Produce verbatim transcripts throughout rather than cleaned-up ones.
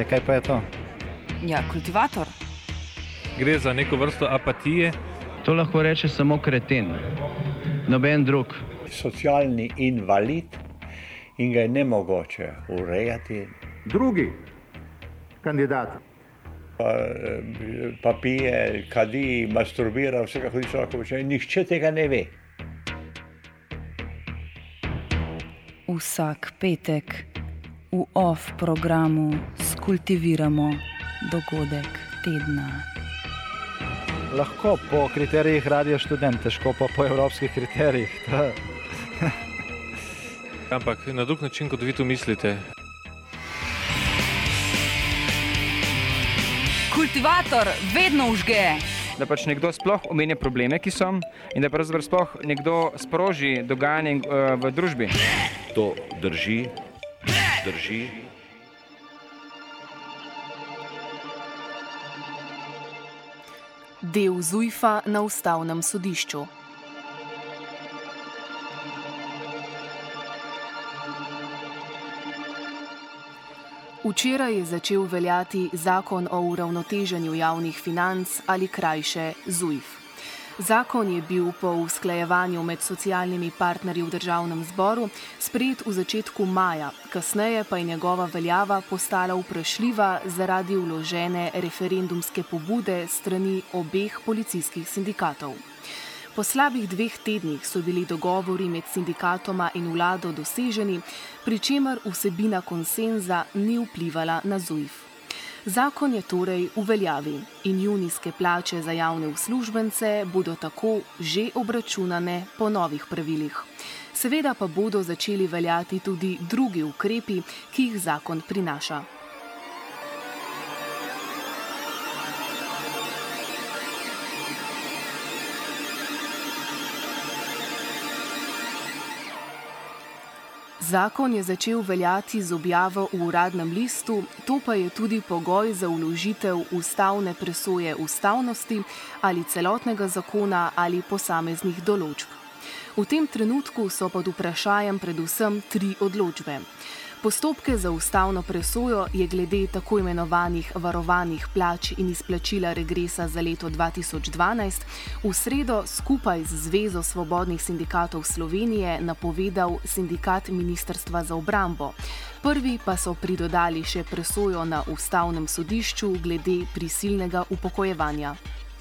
Ja, kaj pa je to? Ja, kultivator. Gre za neko vrsto apatije. To lahko reče samo kreten, noben drug. Socialni invalid in ga je nemogoče urejati. Drugi kandidat. Pa, pa pije, kadi, masturbira, vse kako hoče lahko počne. Nihče tega ne ve. Vsak petek v off programu skultiviramo dogodek tedna. Lahko po kriterijih Radio Študent, težko pa po evropskih kriterijih. Ampak na drug način, kot vi to mislite. Kultivator vedno užge. Da pač nekdo sploh omenja probleme, ki so, in da pravzaprav sploh nekdo sproži dogajanje v družbi. To drži, drži. Del Zujfa na ustavnem sodišču. Včeraj je začel veljati zakon o uravnoteženju javnih financ ali krajše Zujf. Zakon je bil po usklajevanju med socialnimi partnerji v državnem zboru sprejet v začetku maja, kasneje pa je njegova veljava postala vprašljiva zaradi vložene referendumske pobude strani obeh policijskih sindikatov. Po slabih dveh tednih so bili dogovori med sindikatoma in vlado doseženi, pri čemer vsebina konsenza ni vplivala na Zujf. Zakon je torej v veljavi in junijske plače za javne uslužbence bodo tako že obračunane po novih pravilih. Seveda pa bodo začeli veljati tudi drugi ukrepi, ki jih zakon prinaša. Zakon je začel veljati z objavo v uradnem listu, to pa je tudi pogoj za vložitev ustavne presoje ustavnosti ali celotnega zakona ali posameznih določb. V tem trenutku so pod vprašajem predvsem tri odločbe. Postopke za ustavno presojo je glede tako imenovanih varovanih plač in izplačila regresa za leto dva tisoč dvanajst v sredo skupaj z Zvezo svobodnih sindikatov Slovenije napovedal sindikat Ministrstva za obrambo. Prvi pa so pridodali še presojo na ustavnem sodišču glede prisilnega upokojevanja.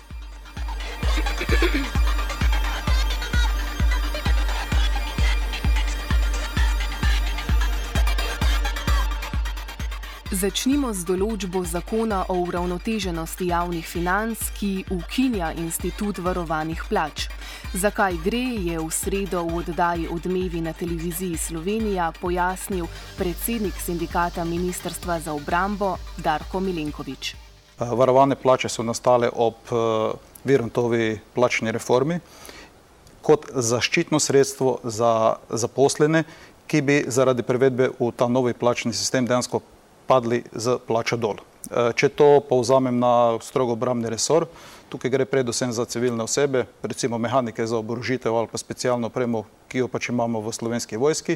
Začnimo z določbo zakona o uravnoteženosti javnih financ, ki ukinja institut varovanih plač. Zakaj gre, je v sredo v oddaji Odmevi na televiziji Slovenija pojasnil predsednik sindikata Ministrstva za obrambo Darko Milenkovič. Varovane plače so nastale ob Virantovi plačni reformi kot zaščitno sredstvo za zaposlene, ki bi zaradi prevedbe v ta novi plačni sistem dejansko padli z plača dol. Če to povzamem na strogo obrambni resor, tukaj gre predvsem za civilne osebe, recimo mehanike za oborožitev ali pa specialno opremo, ki jo pač imamo v Slovenski vojski.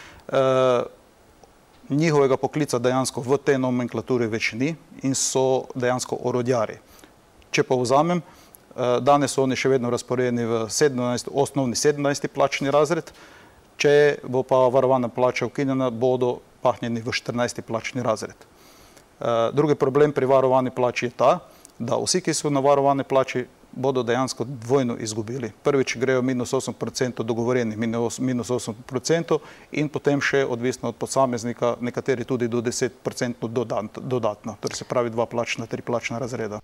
Njihovega poklica dejansko v tej nomenklaturi več ni in so dejansko orodjarji. Če povzamem, danes so oni še vedno razporejeni v sedemnajsti, osnovni sedemnajsti plačni razred, če bo pa varovana plača ukinjena, bodo pahnjeni v štirinajsti plačni razred. Drugi problem pri varovani plači je ta, da vsi, ki so na varovani plači, bodo dejansko dvojno izgubili. Prvič grejo minus osem procentov dogovoreni, minus osem procentov in potem še odvisno od posameznika, nekateri tudi do deset procentov dodatno. Torej se pravi dva plačna, tri plačna razreda.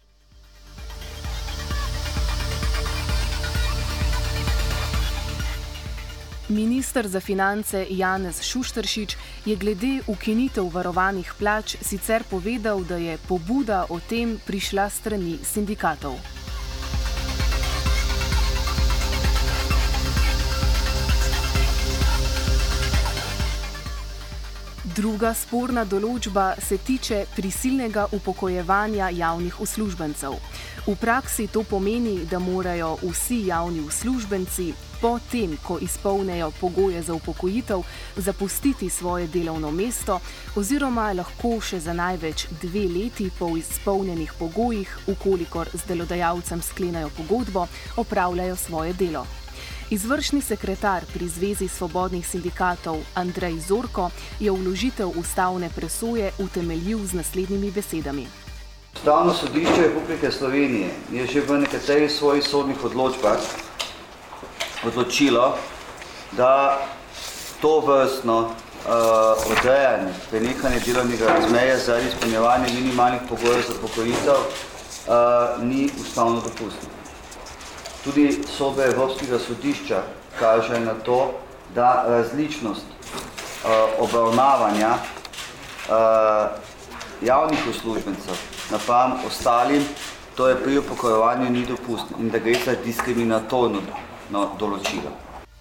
Minister za finance Janez Šušteršič je glede ukinitev varovanih plač sicer povedal, da je pobuda o tem prišla strani sindikatov. Druga sporna določba se tiče prisilnega upokojevanja javnih uslužbencev. V praksi to pomeni, da morajo vsi javni uslužbenci po tem, ko izpolnejo pogoje za upokojitev, zapustiti svoje delovno mesto oziroma lahko še za največ dve leti po izpolnjenih pogojih, ukolikor z delodajalcem sklenajo pogodbo, opravljajo svoje delo. Izvršni sekretar pri Zvezi svobodnih sindikatov Andrej Zorko je vložitev ustavne presoje utemeljil z naslednjimi besedami. Ustavno sodišče Republike Slovenije je že v nekaterih svojih sodnih odločbah odločilo, da to vrstno uh, odrejanje, prenehanje delovnega razmerja zaradi izpolnjevanja minimalnih pogojev za upokojitev uh, ni ustavno dopustno. Tudi sodbe Evropskega sodišča kažejo na to, da različnost uh, obravnavanja uh, javnih uslužbencev napram ostalim, to je pri upokojevanju ni dopustno in da gre za diskriminatorno no, določilo.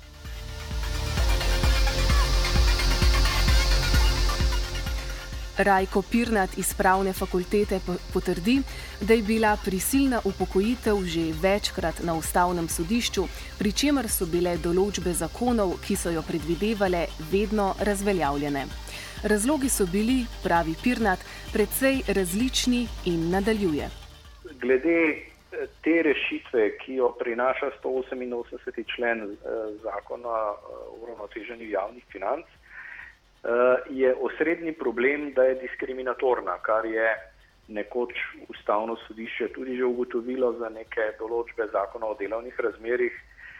Rajko Pirnat iz Pravne fakultete potrdi, da je bila prisilna upokojitev že večkrat na ustavnem sodišču, pri čemer so bile določbe zakonov, ki so jo predvidevale, vedno razveljavljene. Razlogi so bili, pravi Pirnat, precej različni in nadaljuje. Glede te rešitve, ki jo prinaša sto oseminosemdeseti člen zakona o uravnoteženju javnih financ, je osrednji problem, da je diskriminatorna, kar je nekoč ustavno sodišče tudi že ugotovilo za neke določbe zakona o delovnih razmerjih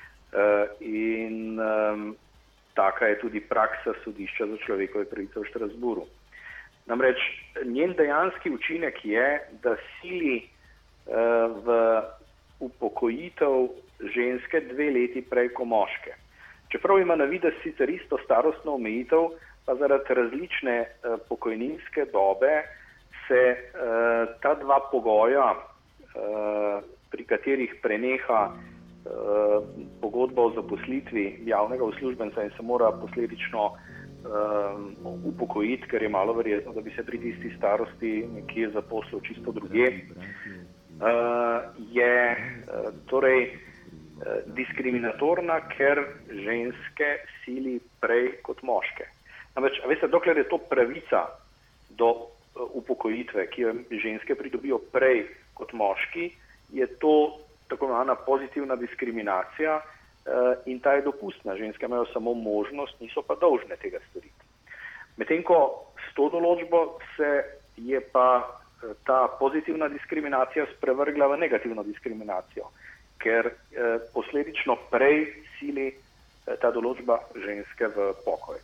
in taka je tudi praksa sodišča za človekove pravice v Štrasburu. Namreč njen dejanski učinek je, da sili v upokojitev ženske dve leti prej ko moške. Čeprav ima na videz sicer isto starostno omejitev, pa zaradi različne uh, pokojninske dobe se uh, ta dva pogoja, uh, pri katerih preneha uh, pogodba o zaposlitvi javnega uslužbenca in se mora posledično uh, upokojiti, ker je malo verjetno, da bi se pri tisti starosti nekje zaposlil čisto drugje, uh, je uh, torej uh, diskriminatorna, ker ženske sili prej kot moške. Namreč, veste, dokler je to pravica do upokojitve, ki jo ženske pridobijo prej kot moški, je to tako imenovana pozitivna diskriminacija in ta je dopustna. Ženske imajo samo možnost, niso pa dolžne tega storiti. Medtem ko s to določbo se je pa ta pozitivna diskriminacija sprevrgla v negativno diskriminacijo, ker posledično prej sili ta določba ženske v pokoj.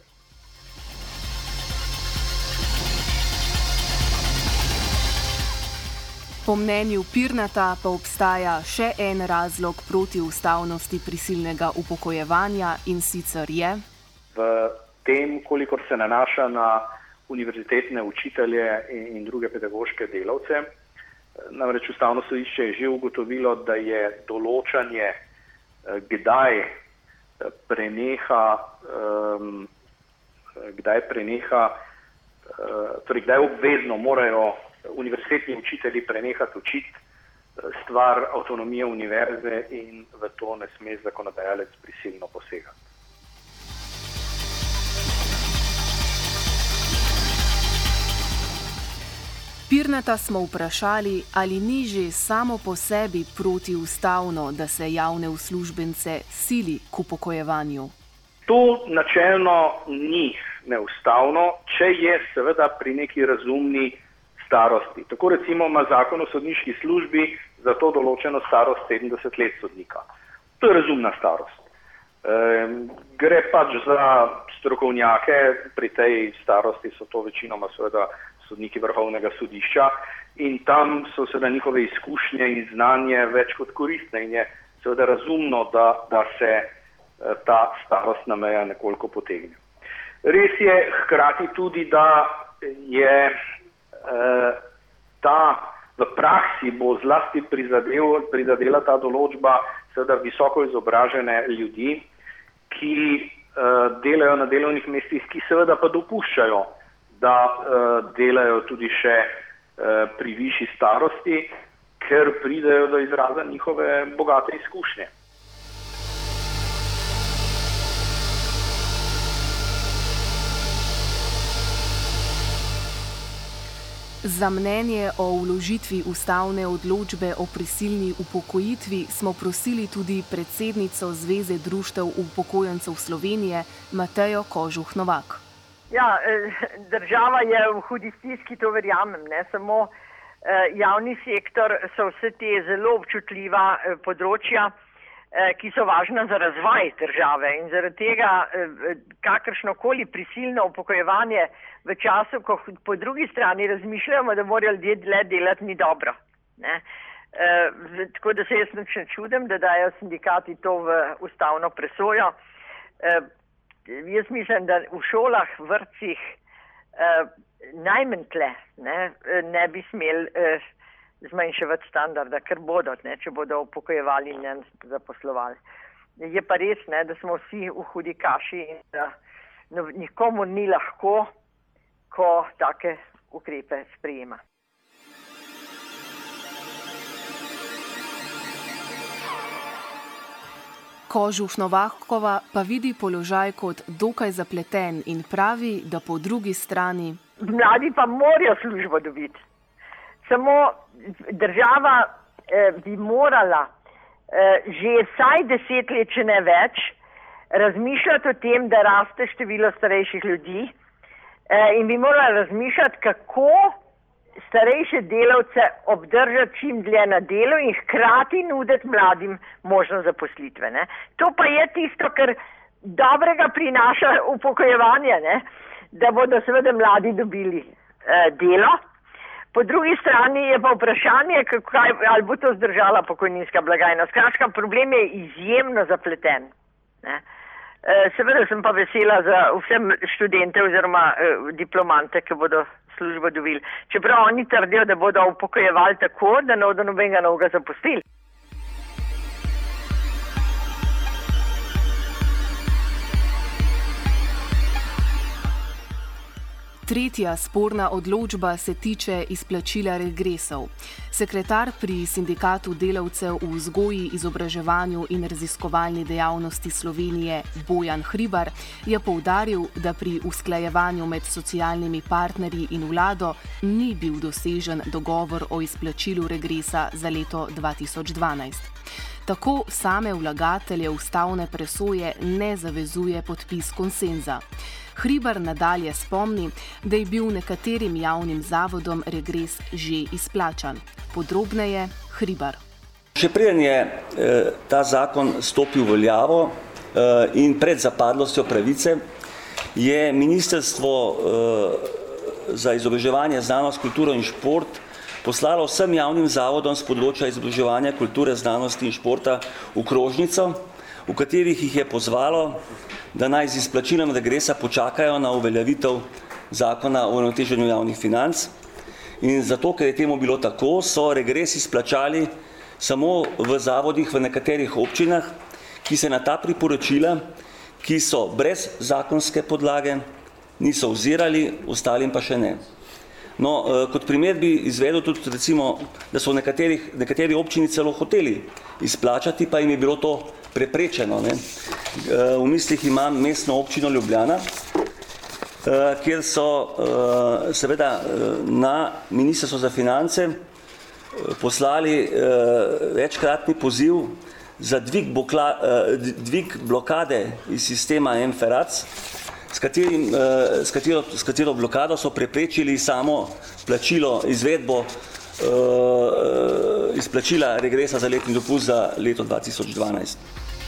Po mnenju Pirnata pa obstaja še en razlog proti ustavnosti prisilnega upokojevanja in sicer je v tem, kolikor se nanaša na univerzitetne učitelje in druge pedagoške delavce. Namreč ustavno sodišče je že ugotovilo, da je določanje, kdaj preneha, um, kdaj preneha, uh, torej kdaj obvezno morajo univerzitetni učitelji prenehati učiti, stvar avtonomije univerze in v to ne sme zakonodajalec prisilno posegati. Pirnata smo vprašali, ali ni že samo po sebi protiustavno, da se javne uslužbence sili k upokojevanju. To načelno ni neustavno, če je seveda pri neki razumni starosti. Tako recimo ima zakon o sodniški službi za to določeno starost sedemdeset let sodnika. To je razumna starost. E, gre pač za strokovnjake, pri tej starosti so to večinoma seveda sodniki vrhovnega sodišča in tam so seveda njihove izkušnje in znanje več kot koristne in je seveda razumno, da, da se ta starostna meja nekoliko potegne. Res je hkrati tudi, da je ta v praksi bo zlasti prizadel, prizadela ta določba seveda visoko izobražene ljudi, ki uh, delajo na delovnih mestih, ki seveda pa dopuščajo, da uh, delajo tudi še uh, pri višji starosti, ker pridejo do izraza njihove bogate izkušnje. Za mnenje o vložitvi ustavne odločbe o prisilni upokojitvi smo prosili tudi predsednico Zveze društev upokojencev Slovenije Matejo Kožuh Novak. Ja, država je v hudi stiski, to verjamem, ne samo javni sektor, so vse te zelo občutljiva področja, ki so važna za razvoj države in zaradi tega kakršnokoli prisilno upokojevanje v času, ko po drugi strani razmišljamo, da morajo ljudje dlje delati, ni dobro. Ne? E, tako da se jaz nič ne čudim, da dajo sindikati to v ustavno presojo. E, jaz mislim, da v šolah, vrtcih e, najmanj tle ne, ne bi smeli e, zmanjševati standarda, ker bodo, ne, če bodo upokojevali in ne zaposlovali. Je pa res, ne, da smo vsi v hudi kaši in da no, nikomu ni lahko, ko take ukrepe sprejema. Kožuh Novakova pa vidi položaj kot dokaj zapleten in pravi, da po drugi strani... Mladi pa morajo službo dobiti. Samo država eh, bi morala eh, že vsaj deset let, če ne več, razmišljati o tem, da raste število starejših ljudi eh, in bi morala razmišljati, kako starejše delavce obdržati čim dlje na delu in hkrati nuditi mladim možnost zaposlitve. Ne. To pa je tisto, kar dobrega prinaša upokojevanje, ne, da bodo seveda mladi dobili eh, delo. Po drugi strani je pa vprašanje, kako, ali bo to zdržala pokojninska blagajna. Skratka, problem je izjemno zapleten. Ne. Seveda sem pa vesela za vse študente oziroma diplomante, ki bodo službo dobili. Čeprav oni trdijo, da bodo upokojevali tako, da ne bodo nobenega novega zaposlili. Tretja sporna odločba se tiče izplačila regresov. Sekretar pri Sindikatu delavcev v vzgoji, izobraževanju in raziskovalni dejavnosti Slovenije Bojan Hribar je poudaril, da pri usklajevanju med socialnimi partnerji in vlado ni bil dosežen dogovor o izplačilu regresa za leto dva tisoč dvanajst. Tako same vlagatelje ustavne presoje ne zavezuje podpis konsenza. Hribar nadalje spomni, da je bil nekaterim javnim zavodom regres že izplačan. Podrobneje Hribar. Še preden je eh, ta zakon stopil v veljavo eh, in pred zapadlostjo pravice, je Ministrstvo eh, za izobraževanje, znanost, kulturo in šport poslalo vsem javnim zavodom z področja izobraževanja, kulture, znanosti in športa okrožnico, v katerih jih je pozvalo, da naj z izplačilom regresa počakajo na uveljavitev zakona o uravnoteženju javnih financ. In zato, ker je temu bilo tako, so regres izplačali samo v zavodih v nekaterih občinah, ki se na ta priporočila, ki so brez zakonske podlage, niso ozirali, ostalim pa še ne. No, kot primer bi izvedel tudi, recimo, da so v nekaterih, nekateri občini celo hoteli izplačati, pa jim je bilo to preprečeno. Ne. V mislih imam mestno občino Ljubljana, kjer so seveda na Ministrstvo za finance poslali večkratni poziv za dvig, bokla, dvig blokade iz sistema M F E R A C, s, katerim, s, katero, s katero blokado so preprečili samo plačilo, izvedbo izplačila regresa za letni dopust za leto dva tisoč dvanajst.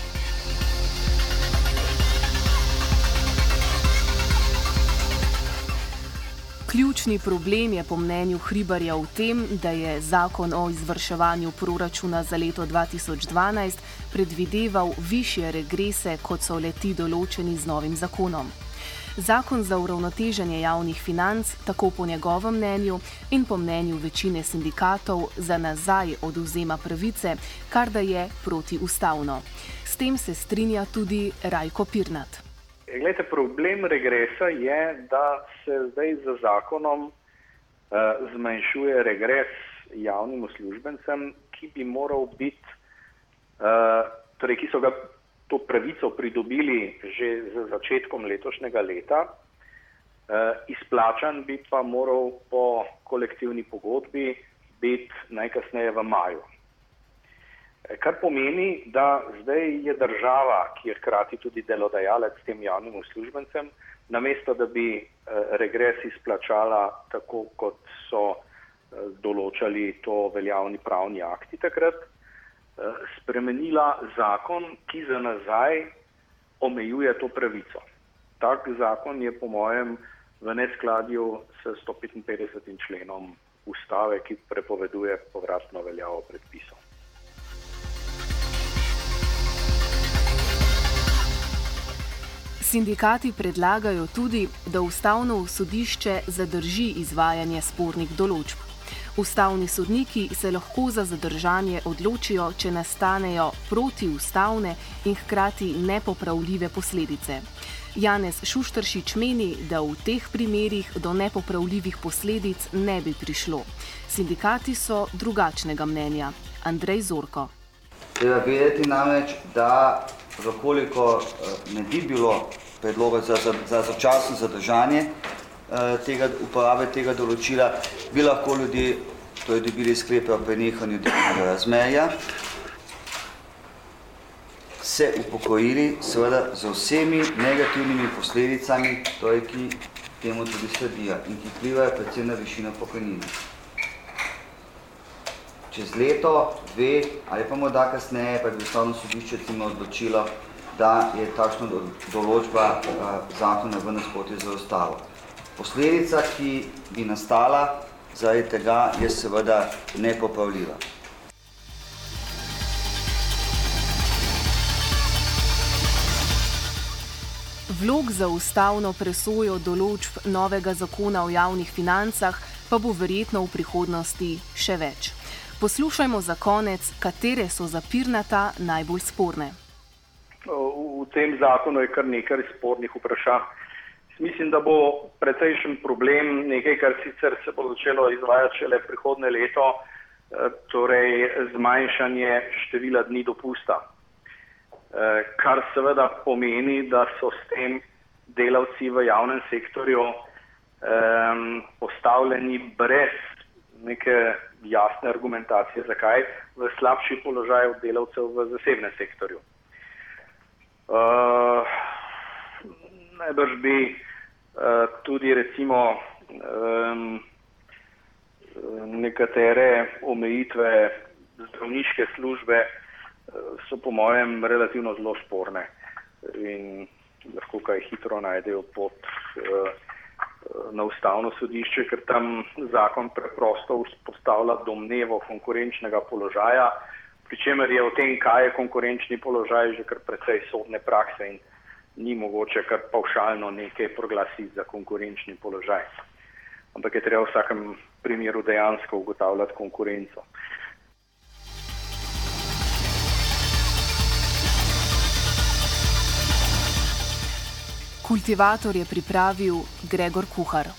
Ključni problem je po mnenju Hribarja v tem, da je zakon o izvrševanju proračuna za leto dva tisoč dvanajst predvideval višje regrese, kot so leti določeni z novim zakonom. Zakon za uravnoteženje javnih financ tako po njegovem mnenju in po mnenju večine sindikatov za nazaj odvzema pravice, kar da je protiustavno. S tem se strinja tudi Rajko Pirnat. Glejte, problem regresa je, da se zdaj z zakonom uh, zmanjšuje regres javnim uslužbencem, ki bi moral biti, uh, torej ki so ga to pravico pridobili že z začetkom letošnjega leta, uh, izplačan bi pa moral po kolektivni pogodbi biti najkasneje v maju. Kar pomeni, da zdaj je država, ki je hkrati tudi delodajalec s tem javnim uslužbencem, namesto da bi regres izplačala tako, kot so določali to veljavni pravni akti takrat, spremenila zakon, ki za nazaj omejuje to pravico. Tak zakon je po mojem v neskladju s stopetinpetdesetim členom ustave, ki prepoveduje povratno veljavo predpisov. Sindikati predlagajo tudi, da ustavno sodišče zadrži izvajanje spornih določb. Ustavni sodniki se lahko za zadržanje odločijo, če nastanejo protiustavne in hkrati nepopravljive posledice. Janez Šušteršič meni, da v teh primerih do nepopravljivih posledic ne bi prišlo. Sindikati so drugačnega mnenja. Andrej Zorko. Treba vedeti namreč, da zakoliko ne bi bilo predloga za, za, za začasno zadržanje tega, uporabe tega določila, bi lahko ljudje torej dobili sklepe o prenehanju delovnega razmerja, se upokojili seveda z vsemi negativnimi posledicami, torej, ki temu tudi sledijo in ki vplivajo predvsem na višino pokojnine. Čez leto, dve ali pa morda kasneje pa bi ustavno sodišče recimo odločilo, da je takšna določba zakona v nasprotju z ustavo. Posledica, ki bi nastala zaradi tega, je seveda nepopravljiva. Vlog za ustavno presojo določb novega zakona o javnih financah pa bo verjetno v prihodnosti še več. Poslušajmo za konec, katere so za Pirnata najbolj sporne. V tem zakonu je kar nekaj spornih vprašanj. Mislim, da bo precejšen problem nekaj, kar sicer se bo začelo izvajati šele prihodnje leto, torej zmanjšanje števila dni dopusta. Kar seveda pomeni, da so s tem delavci v javnem sektorju postavljeni brez neke jasne argumentacije, zakaj, v slabši položaj od delavcev v zasebnem sektorju. Uh, najbrž bi uh, tudi recimo um, nekatere omejitve zdravniške službe uh, so po mojem relativno zelo sporne in lahko kaj hitro najdejo pot uh, na ustavno sodišče, ker tam zakon preprosto vzpostavlja domnevo konkurenčnega položaja, pri čemer je o tem, kaj je konkurenčni položaj, že kar precej sodne prakse in ni mogoče kar pavšalno nekaj proglasiti za konkurenčni položaj. Ampak je treba v vsakem primeru dejansko ugotavljati konkurenco. Kultivator je pripravil Gregor Kuhar.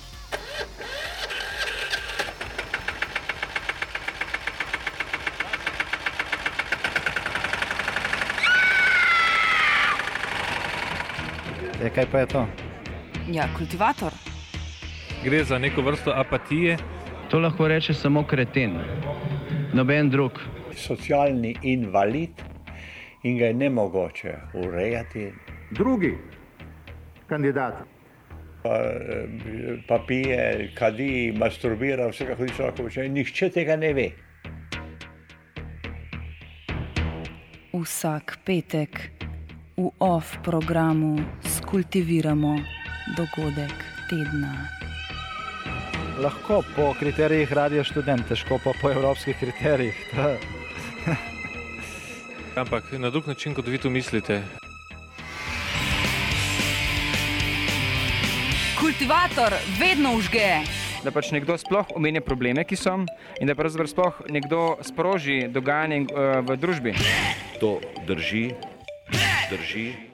E, kaj pa je to? Ja, kultivator. Gre za neko vrsto apatije. To lahko reče samo kreten, noben drug. Socialni invalid in ga je nemogoče urejati. Drugi kandidat. Pa, pa pije, kadi, masturbira, vsega hudiča, nihče tega ne ve. Vsak petek v off programu skultiviramo dogodek tedna. Lahko po kriterijih Radio Študent, težko pa po evropskih kriterijih. Ampak na drug način, kot vi to mislite. Kultivator vedno vžge. Da pač nekdo sploh omenja probleme, ki so, in da pravzaprav sploh nekdo sproži dogajanje v družbi. To drži, drži.